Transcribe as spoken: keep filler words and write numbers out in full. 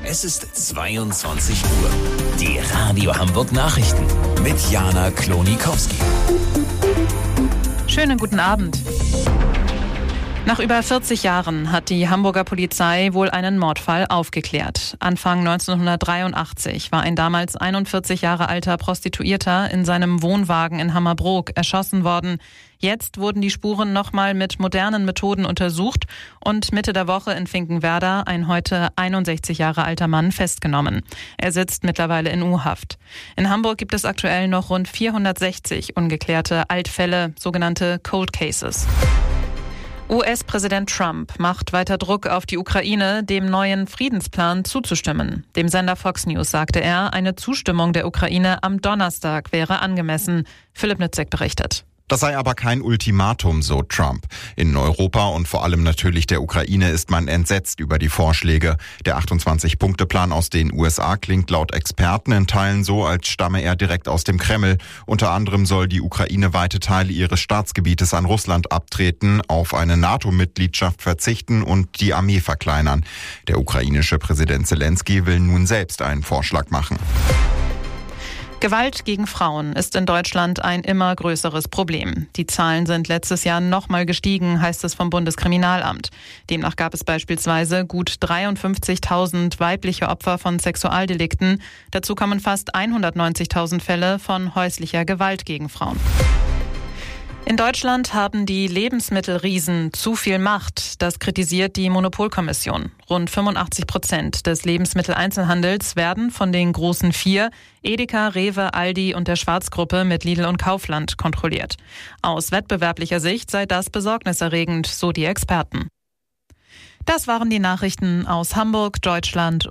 Es ist zweiundzwanzig Uhr. Die Radio Hamburg Nachrichten mit Jana Klonikowski. Schönen guten Abend. Nach über vierzig Jahren hat die Hamburger Polizei wohl einen Mordfall aufgeklärt. Anfang neunzehnhundertdreiundachtzig war ein damals einundvierzig Jahre alter Prostituierter in seinem Wohnwagen in Hammerbrook erschossen worden. Jetzt wurden die Spuren nochmal mit modernen Methoden untersucht und Mitte der Woche in Finkenwerder ein heute einundsechzig Jahre alter Mann festgenommen. Er sitzt mittlerweile in U-Haft. In Hamburg gibt es aktuell noch rund vierhundertsechzig ungeklärte Altfälle, sogenannte Cold Cases. U S-Präsident Trump macht weiter Druck auf die Ukraine, dem neuen Friedensplan zuzustimmen. Dem Sender Fox News sagte er, eine Zustimmung der Ukraine am Donnerstag wäre angemessen. Philipp Nützek berichtet. Das sei aber kein Ultimatum, so Trump. In Europa und vor allem natürlich der Ukraine ist man entsetzt über die Vorschläge. Der achtundzwanzig-Punkte-Plan aus den U S A klingt laut Experten in Teilen so, als stamme er direkt aus dem Kreml. Unter anderem soll die Ukraine weite Teile ihres Staatsgebietes an Russland abtreten, auf eine NATO-Mitgliedschaft verzichten und die Armee verkleinern. Der ukrainische Präsident Zelensky will nun selbst einen Vorschlag machen. Gewalt gegen Frauen ist in Deutschland ein immer größeres Problem. Die Zahlen sind letztes Jahr nochmal gestiegen, heißt es vom Bundeskriminalamt. Demnach gab es beispielsweise gut dreiundfünfzigtausend weibliche Opfer von Sexualdelikten. Dazu kommen fast hundertneunzigtausend Fälle von häuslicher Gewalt gegen Frauen. In Deutschland haben die Lebensmittelriesen zu viel Macht. Das kritisiert die Monopolkommission. Rund fünfundachtzig Prozent des Lebensmitteleinzelhandels werden von den großen vier, Edeka, Rewe, Aldi und der Schwarzgruppe mit Lidl und Kaufland, kontrolliert. Aus wettbewerblicher Sicht sei das besorgniserregend, so die Experten. Das waren die Nachrichten aus Hamburg, Deutschland